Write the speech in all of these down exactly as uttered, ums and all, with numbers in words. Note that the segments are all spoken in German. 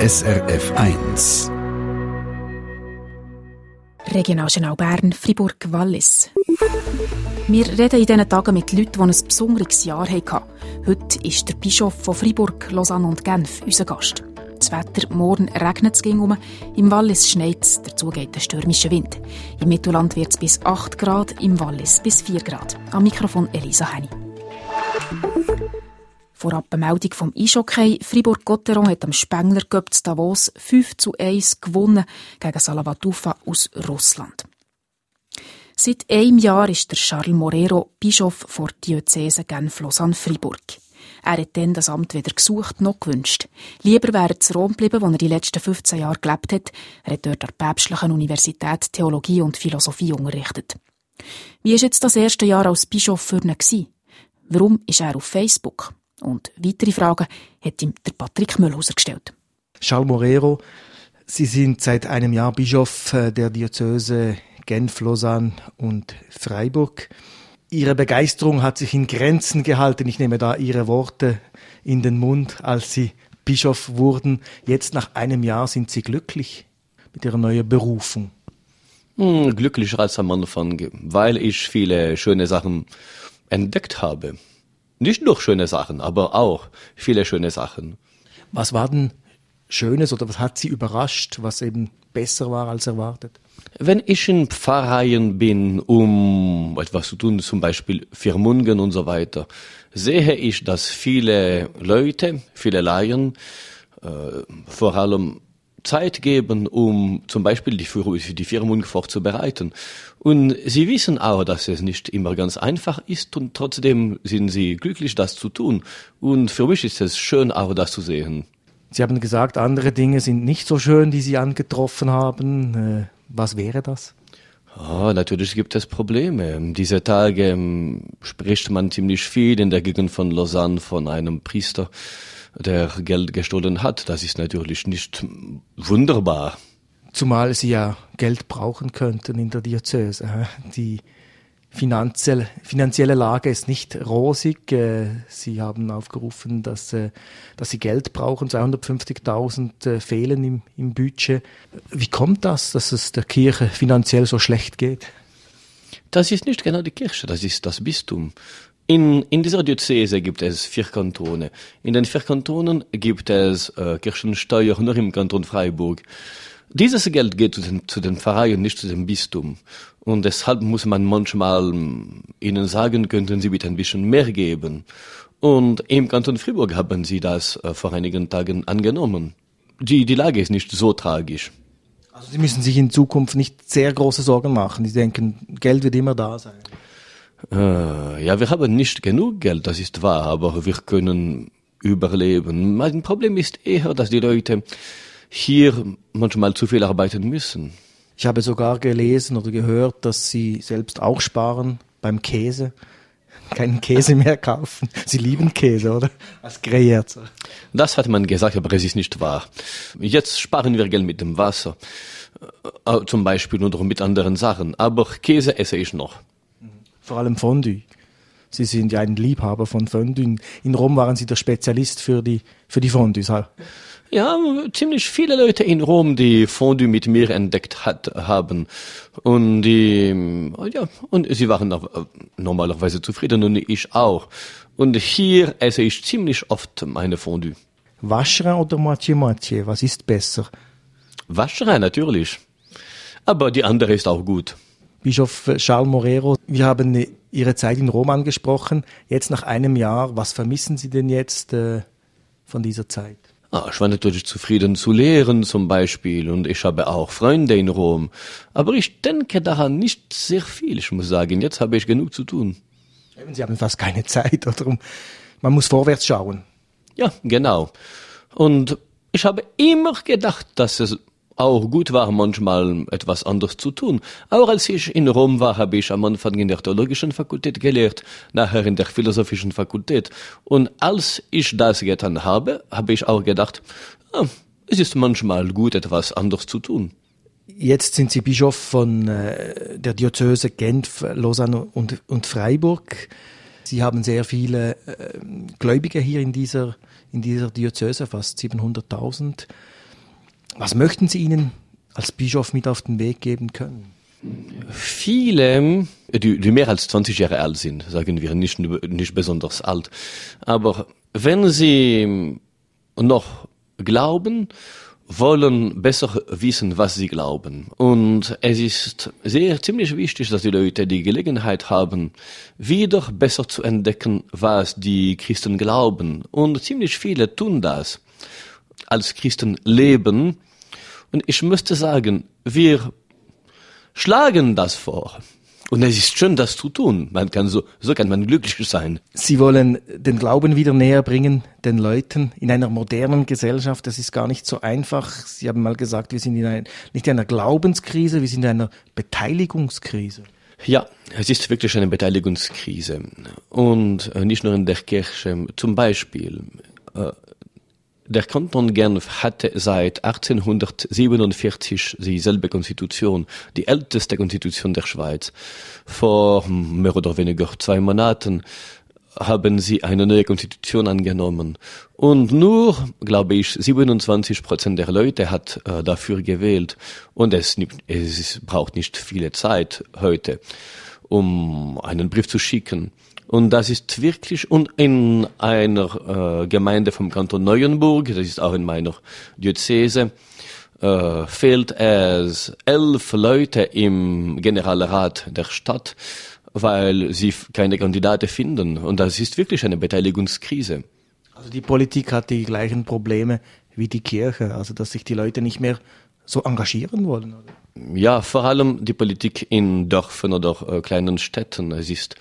S R F eins. Regionaljournal Bern, Fribourg, Wallis. Wir reden in diesen Tagen mit Leuten, die ein besonderes Jahr hatten. Heute ist der Bischof von Fribourg, Lausanne und Genf unser Gast. Das Wetter, morgen regnet es gegen um, im Wallis schneit es, dazu geht der stürmische Wind. Im Mittelland wird es bis acht Grad, im Wallis bis vier Grad. Am Mikrofon Elisa Henny. Vorab eine Meldung vom Eishockey. Fribourg-Gotteron hat am Spengler Cup zu Davos fünf zu eins gewonnen gegen Salava Tufa aus Russland. Seit einem Jahr ist der Charles Morero Bischof vor Diözese Genf-Lausanne-Fribourg. Er hat dann das Amt weder gesucht noch gewünscht. Lieber wäre er zu Rom geblieben, wo er die letzten fünfzehn Jahre gelebt hat. Er hat dort an der Päpstlichen Universität Theologie und Philosophie unterrichtet. Wie war jetzt das erste Jahr als Bischof für ihn gewesen? Warum ist er auf Facebook? Und weitere Fragen hat ihm der Patrick Mühlhauser gestellt. Charles Morero, Sie sind seit einem Jahr Bischof der Diözese Genf, Lausanne und Freiburg. Ihre Begeisterung hat sich in Grenzen gehalten. Ich nehme da Ihre Worte in den Mund, als Sie Bischof wurden. Jetzt nach einem Jahr sind Sie glücklich mit Ihrer neuen Berufung. Hm, glücklicher als am Anfang, weil ich viele schöne Sachen entdeckt habe. Nicht nur schöne Sachen, aber auch viele schöne Sachen. Was war denn Schönes oder was hat Sie überrascht, was eben besser war als erwartet? Wenn ich in Pfarreien bin, um etwas zu tun, zum Beispiel Firmungen und so weiter, sehe ich, dass viele Leute, viele Laien, äh, vor allem Zeit geben, um zum Beispiel die, die Firmung vorzubereiten. Und sie wissen auch, dass es nicht immer ganz einfach ist und trotzdem sind sie glücklich, das zu tun. Und für mich ist es schön, auch das zu sehen. Sie haben gesagt, andere Dinge sind nicht so schön, die Sie angetroffen haben. Was wäre das? Ja, natürlich gibt es Probleme. Diese Tage ähm, spricht man ziemlich viel in der Gegend von Lausanne von einem Priester, der Geld gestohlen hat. Das ist natürlich nicht wunderbar. Zumal Sie ja Geld brauchen könnten in der Diözese. Die finanzielle, finanzielle Lage ist nicht rosig. Sie haben aufgerufen, dass, dass Sie Geld brauchen. zweihundertfünfzigtausend fehlen im, im Budget. Wie kommt das, dass es der Kirche finanziell so schlecht geht? Das ist nicht genau die Kirche, das ist das Bistum. In, in dieser Diözese gibt es vier Kantone. In den vier Kantonen gibt es äh, Kirchensteuer nur im Kanton Freiburg. Dieses Geld geht zu den, zu den Pfarreien, nicht zu dem Bistum. Und deshalb muss man manchmal ihnen sagen, könnten sie bitte ein bisschen mehr geben. Und im Kanton Fribourg haben sie das äh, vor einigen Tagen angenommen. Die, die Lage ist nicht so tragisch. Also Sie müssen sich in Zukunft nicht sehr große Sorgen machen. Sie denken, Geld wird immer da sein. Äh, ja, wir haben nicht genug Geld, das ist wahr, aber wir können überleben. Mein Problem ist eher, dass die Leute hier manchmal zu viel arbeiten müssen. Ich habe sogar gelesen oder gehört, dass Sie selbst auch sparen beim Käse. Keinen Käse mehr kaufen. Sie lieben Käse, oder? Als Greyerzer. Das hat man gesagt, aber es ist nicht wahr. Jetzt sparen wir Geld mit dem Wasser, äh, zum Beispiel oder mit anderen Sachen. Aber Käse esse ich noch. Vor allem Fondue. Sie sind ja ein Liebhaber von Fondue. In Rom waren Sie der Spezialist für die, für die Fondues. Ja, ziemlich viele Leute in Rom, die Fondue mit mir entdeckt hat, haben. Und die, ja, und sie waren auch normalerweise zufrieden und ich auch. Und hier esse ich ziemlich oft meine Fondue. Vacherin oder Moitié-Moitié? Was ist besser? Vacherin, natürlich. Aber die andere ist auch gut. Bischof Charles Morero, wir haben Ihre Zeit in Rom angesprochen. Jetzt nach einem Jahr, was vermissen Sie denn jetzt äh, von dieser Zeit? Ah, ich war natürlich zufrieden zu lehren zum Beispiel und ich habe auch Freunde in Rom. Aber ich denke daran nicht sehr viel, ich muss sagen. Jetzt habe ich genug zu tun. Sie haben fast keine Zeit, oder? Man muss vorwärts schauen. Ja, genau. Und ich habe immer gedacht, dass es auch gut war, manchmal etwas anderes zu tun. Auch als ich in Rom war, habe ich am Anfang in der theologischen Fakultät gelehrt, nachher in der philosophischen Fakultät. Und als ich das getan habe, habe ich auch gedacht, ah, es ist manchmal gut, etwas anderes zu tun. Jetzt sind Sie Bischof von äh, der Diözese Genf, Lausanne und, und Freiburg. Sie haben sehr viele äh, Gläubige hier in dieser, in dieser Diözese, fast siebenhunderttausend. Was möchten Sie ihnen als Bischof mit auf den Weg geben können? Viele, die, die mehr als zwanzig Jahre alt sind, sagen wir, nicht, nicht besonders alt, aber wenn sie noch glauben, wollen besser wissen, was sie glauben. Und es ist sehr ziemlich wichtig, dass die Leute die Gelegenheit haben, wieder besser zu entdecken, was die Christen glauben. Und ziemlich viele tun das, als Christen leben. Und ich müsste sagen, wir schlagen das vor. Und es ist schön, das zu tun. Man kann so, so kann man glücklich sein. Sie wollen den Glauben wieder näher bringen, den Leuten, in einer modernen Gesellschaft. Das ist gar nicht so einfach. Sie haben mal gesagt, wir sind in ein, nicht in einer Glaubenskrise, wir sind in einer Beteiligungskrise. Ja, es ist wirklich eine Beteiligungskrise. Und nicht nur in der Kirche. Zum Beispiel, äh, der Kanton Genf hatte seit achtzehnhundertsiebenundvierzig dieselbe Konstitution, die älteste Konstitution der Schweiz. Vor mehr oder weniger zwei Monaten haben sie eine neue Konstitution angenommen. Und nur, glaube ich, siebenundzwanzig Prozent der Leute hat äh, dafür gewählt. Und es, es braucht nicht viele Zeit heute, um einen Brief zu schicken. Und das ist wirklich, und in einer äh, Gemeinde vom Kanton Neuenburg, das ist auch in meiner Diözese, äh, fehlt es elf Leute im Generalrat der Stadt, weil sie keine Kandidaten finden. Und das ist wirklich eine Beteiligungskrise. Also die Politik hat die gleichen Probleme wie die Kirche, also dass sich die Leute nicht mehr so engagieren wollen, oder? Ja, vor allem die Politik in Dörfern oder äh, kleinen Städten. Es ist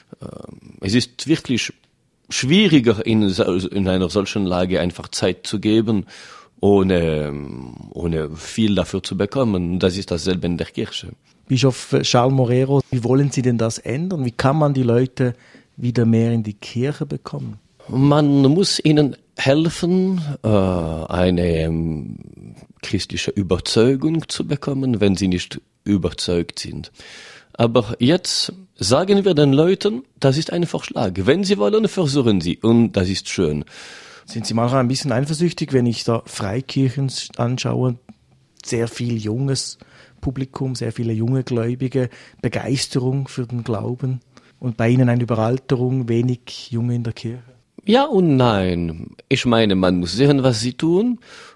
Es ist wirklich schwieriger, in, in einer solchen Lage einfach Zeit zu geben, ohne, ohne viel dafür zu bekommen. Das ist dasselbe in der Kirche. Bischof Charles Morero, wie wollen Sie denn das ändern? Wie kann man die Leute wieder mehr in die Kirche bekommen? Man muss ihnen helfen, eine christliche Überzeugung zu bekommen, wenn sie nicht überzeugt sind. Aber jetzt sagen wir den Leuten, das ist ein Vorschlag. Wenn sie wollen, versuchen sie. Und das ist schön. Sind Sie manchmal ein bisschen eifersüchtig, wenn ich da Freikirchen anschaue? Sehr viel junges Publikum, sehr viele junge Gläubige, Begeisterung für den Glauben. Und bei Ihnen eine Überalterung, wenig Junge in der Kirche? Ja und nein. Ich meine, man muss sehen, was sie tun.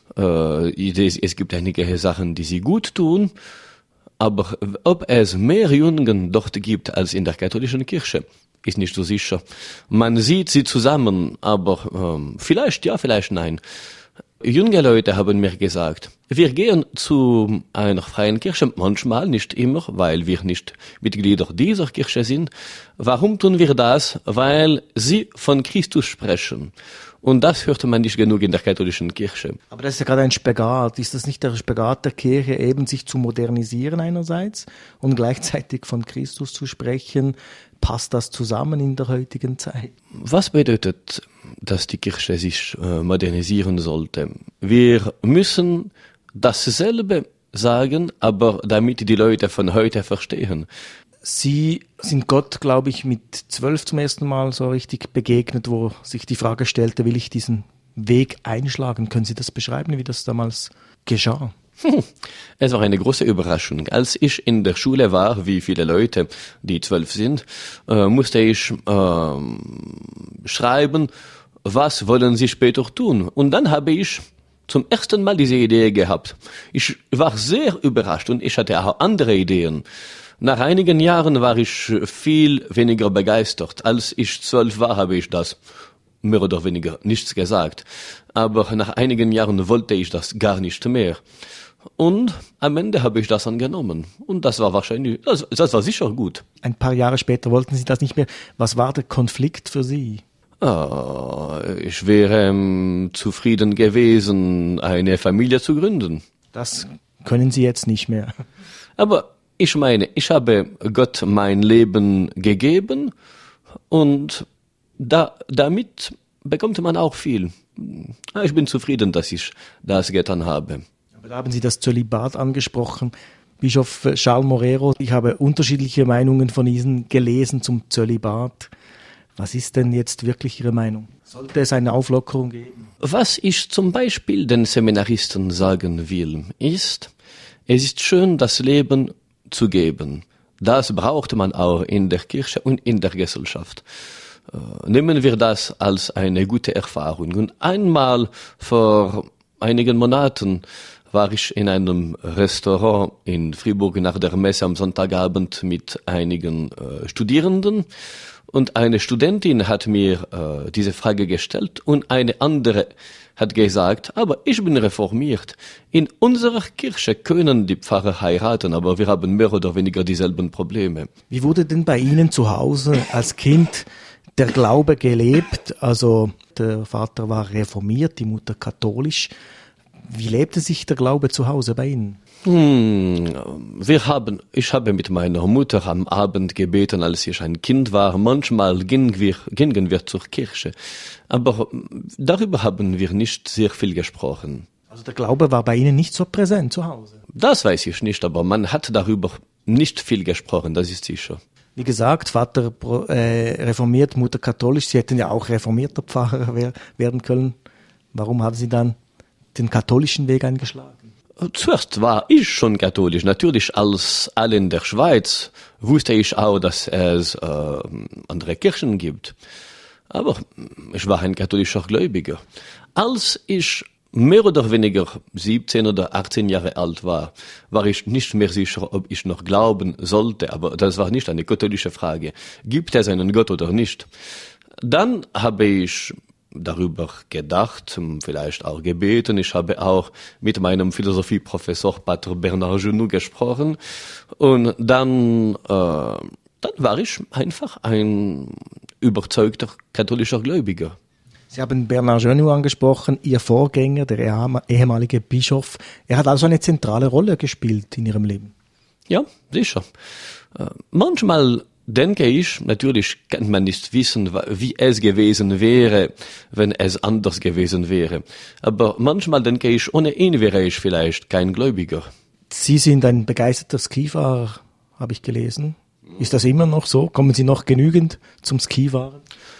Es gibt einige Sachen, die sie gut tun. Aber ob es mehr Jungen dort gibt als in der katholischen Kirche, ist nicht so sicher. Man sieht sie zusammen, aber ähm, vielleicht ja, vielleicht nein. Junge Leute haben mir gesagt, wir gehen zu einer freien Kirche, manchmal, nicht immer, weil wir nicht Mitglieder dieser Kirche sind. Warum tun wir das? Weil sie von Christus sprechen. Und das hörte man nicht genug in der katholischen Kirche. Aber das ist ja gerade ein Spagat. Ist das nicht der Spagat der Kirche, eben sich zu modernisieren einerseits und gleichzeitig von Christus zu sprechen? Passt das zusammen in der heutigen Zeit? Was bedeutet, dass die Kirche sich äh, modernisieren sollte? Wir müssen dasselbe sagen, aber damit die Leute von heute verstehen. Sie sind Gott, glaube ich, mit zwölf zum ersten Mal so richtig begegnet, wo sich die Frage stellte, will ich diesen Weg einschlagen? Können Sie das beschreiben, wie das damals geschah? Es war eine große Überraschung. Als ich in der Schule war, wie viele Leute, die zwölf sind, äh, musste ich äh, schreiben, was wollen Sie später tun? Und dann habe ich zum ersten Mal diese Idee gehabt. Ich war sehr überrascht und ich hatte auch andere Ideen. Nach einigen Jahren war ich viel weniger begeistert. Als ich zwölf war, habe ich das mehr oder weniger nichts gesagt. Aber nach einigen Jahren wollte ich das gar nicht mehr. Und am Ende habe ich das angenommen. Und das war wahrscheinlich, das, das war sicher gut. Ein paar Jahre später wollten Sie das nicht mehr. Was war der Konflikt für Sie? Ah, ich wäre ähm, zufrieden gewesen, eine Familie zu gründen. Das können Sie jetzt nicht mehr. Aber ich meine, ich habe Gott mein Leben gegeben und da, damit bekommt man auch viel. Ich bin zufrieden, dass ich das getan habe. Aber da haben Sie das Zölibat angesprochen. Bischof Charles Morero, ich habe unterschiedliche Meinungen von Ihnen gelesen zum Zölibat. Was ist denn jetzt wirklich Ihre Meinung? Sollte es eine Auflockerung geben? Was ich zum Beispiel den Seminaristen sagen will, ist, es ist schön, das Leben zu geben. Das braucht man auch in der Kirche und in der Gesellschaft. Äh, nehmen wir das als eine gute Erfahrung. Und einmal vor einigen Monaten war ich in einem Restaurant in Fribourg nach der Messe am Sonntagabend mit einigen äh, Studierenden. Und eine Studentin hat mir äh, diese Frage gestellt und eine andere hat gesagt, aber ich bin reformiert. In unserer Kirche können die Pfarrer heiraten, aber wir haben mehr oder weniger dieselben Probleme. Wie wurde denn bei Ihnen zu Hause als Kind der Glaube gelebt? Also der Vater war reformiert, die Mutter katholisch. Wie lebte sich der Glaube zu Hause bei Ihnen? Hm, wir haben, ich habe mit meiner Mutter am Abend gebeten, als ich ein Kind war. Manchmal gingen wir, gingen wir zur Kirche. Aber darüber haben wir nicht sehr viel gesprochen. Also der Glaube war bei Ihnen nicht so präsent zu Hause? Das weiß ich nicht, aber man hat darüber nicht viel gesprochen, das ist sicher. Wie gesagt, Vater äh, reformiert, Mutter katholisch. Sie hätten ja auch reformierter Pfarrer wer- werden können. Warum haben Sie dann den katholischen Weg eingeschlagen? Zuerst war ich schon katholisch. Natürlich, als alle in der Schweiz wusste ich auch, dass es äh, andere Kirchen gibt. Aber ich war ein katholischer Gläubiger. Als ich mehr oder weniger siebzehn oder achtzehn Jahre alt war, war ich nicht mehr sicher, ob ich noch glauben sollte. Aber das war nicht eine katholische Frage. Gibt es einen Gott oder nicht? Dann habe ich darüber gedacht, vielleicht auch gebeten. Ich habe auch mit meinem Philosophieprofessor Pater Bernard Genoux gesprochen. Und dann, äh, dann war ich einfach ein überzeugter katholischer Gläubiger. Sie haben Bernard Genoux angesprochen, Ihr Vorgänger, der ehemalige Bischof. Er hat also eine zentrale Rolle gespielt in Ihrem Leben. Ja, sicher. Äh, manchmal denke ich, natürlich kann man nicht wissen, wie es gewesen wäre, wenn es anders gewesen wäre. Aber manchmal denke ich, ohne ihn wäre ich vielleicht kein Gläubiger. Sie sind ein begeisterter Skifahrer, habe ich gelesen. Ist das immer noch so? Kommen Sie noch genügend zum Skifahren?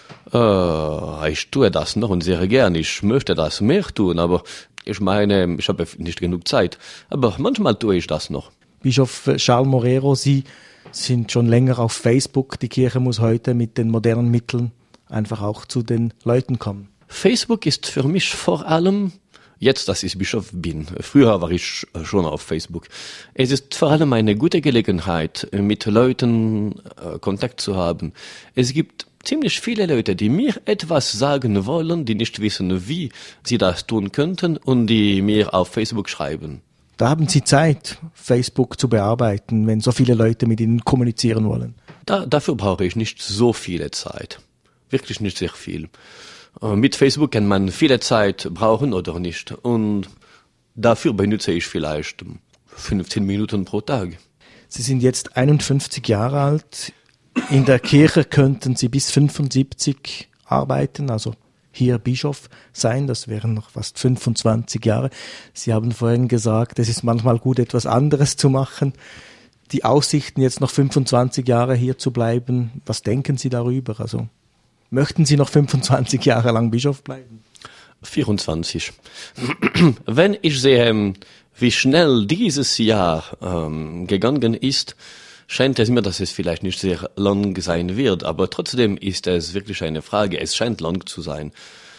Äh, ich tue das noch und sehr gern. Ich möchte das mehr tun, aber ich meine, ich habe nicht genug Zeit. Aber manchmal tue ich das noch. Bischof Charles Morero, Sie sind schon länger auf Facebook. Die Kirche muss heute mit den modernen Mitteln einfach auch zu den Leuten kommen. Facebook ist für mich vor allem, jetzt, dass ich Bischof bin, früher war ich schon auf Facebook, es ist vor allem eine gute Gelegenheit, mit Leuten äh, Kontakt zu haben. Es gibt ziemlich viele Leute, die mir etwas sagen wollen, die nicht wissen, wie sie das tun könnten und die mir auf Facebook schreiben. Da haben Sie Zeit, Facebook zu bearbeiten, wenn so viele Leute mit Ihnen kommunizieren wollen? Da, dafür brauche ich nicht so viele Zeit. Wirklich nicht sehr viel. Äh, mit Facebook kann man viele Zeit brauchen oder nicht. Und dafür benutze ich vielleicht fünfzehn Minuten pro Tag. Sie sind jetzt einundfünfzig Jahre alt. In der Kirche könnten Sie bis fünfundsiebzig arbeiten, also hier Bischof sein, das wären noch fast fünfundzwanzig Jahre. Sie haben vorhin gesagt, es ist manchmal gut, etwas anderes zu machen. Die Aussichten, jetzt noch fünfundzwanzig Jahre hier zu bleiben, was denken Sie darüber? Also möchten Sie noch fünfundzwanzig Jahre lang Bischof bleiben? vierundzwanzig. Wenn ich sehe, wie schnell dieses Jahr ähm, gegangen ist, scheint es mir, dass es vielleicht nicht sehr lang sein wird, aber trotzdem ist es wirklich eine Frage. Es scheint lang zu sein.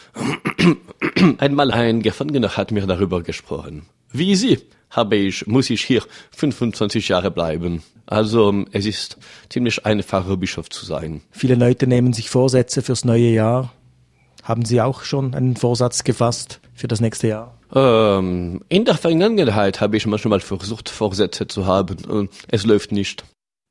Einmal ein Gefangener hat mir darüber gesprochen. Wie Sie habe ich, muss ich hier fünfundzwanzig Jahre bleiben. Also es ist ziemlich einfach, Bischof zu sein. Viele Leute nehmen sich Vorsätze fürs neue Jahr. Haben Sie auch schon einen Vorsatz gefasst für das nächste Jahr? Ähm, in der Vergangenheit habe ich manchmal versucht, Vorsätze zu haben und es läuft nicht.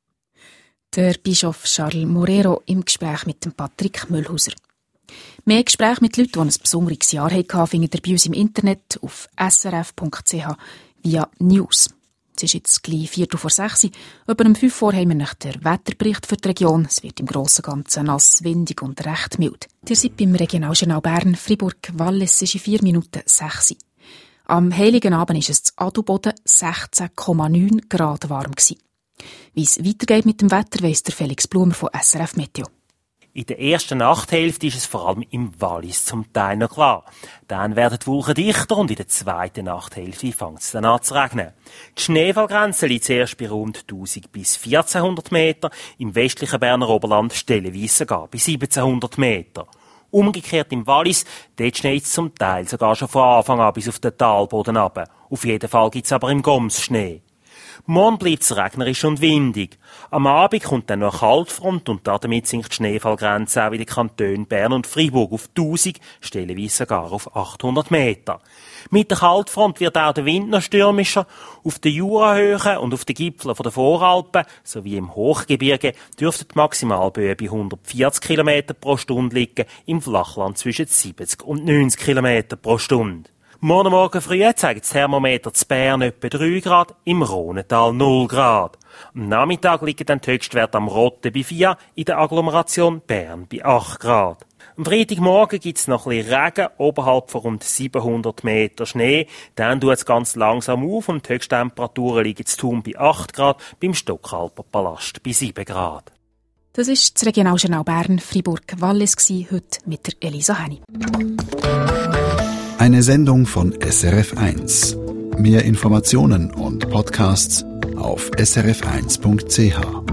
Der Bischof Charles Morero im Gespräch mit dem Patrick Müllhauser. Mehr Gespräche mit Leuten, die ein besonderes Jahr hatten, findet ihr bei uns im Internet auf s r f punkt c h via News. Es ist jetzt gleich Viertel vor sechs. Über um fünf Uhr haben wir nach der Wetterbericht für die Region. Es wird im Grossen und Ganzen nass, windig und recht mild. Ihr seid beim Regionaljournal Bern, Fribourg, Wallis, ist in vier Minuten sechs. Am Heiligen Abend war es zu Adelboden sechzehn Komma neun Grad warm gewesen. Wie es weitergeht mit dem Wetter, weiss der Felix Blumer von S R F Meteo. In der ersten Nachthälfte ist es vor allem im Wallis zum Teil noch klar. Dann werden die Wolken dichter und in der zweiten Nachthälfte fängt es dann an zu regnen. Die Schneefallgrenze liegt zuerst bei rund tausend bis vierzehnhundert Meter, im westlichen Berner Oberland stellenweise sogar bei siebzehnhundert Meter. Umgekehrt im Wallis, dort schneit es zum Teil sogar schon von Anfang an bis auf den Talboden runter. Auf jeden Fall gibt es aber im Goms Schnee. Morgen bleibt es regnerisch und windig. Am Abend kommt dann noch eine Kaltfront und damit sinkt die Schneefallgrenze auch in den Kantonen Bern und Freiburg auf tausend, stellenweise sogar auf achthundert Meter. Mit der Kaltfront wird auch der Wind noch stürmischer. Auf den Jurahöhen und auf den Gipfeln der Voralpen sowie im Hochgebirge dürften die Maximalböen bei hundertvierzig Kilometer pro Stunde liegen, im Flachland zwischen siebzig und neunzig Kilometer pro Stunde. Morgen Morgen früh zeigt das Thermometer zu Bern etwa drei Grad, im Rhonental null Grad. Am Nachmittag liegen dann die Höchstwerte am Rotten bei vier, in der Agglomeration Bern bei acht Grad. Am Freitagmorgen gibt es noch ein bisschen Regen, oberhalb von rund siebenhundert Meter Schnee. Dann tut es ganz langsam auf und die Höchsttemperaturen liegen zu Thun bei acht Grad, beim Stockalper Palast bei sieben Grad. Das war das Regionaljournal Bern, Freiburg, Wallis, heute mit der Elisa Henny. Eine Sendung von S R F eins. Mehr Informationen und Podcasts auf s r f eins punkt c h.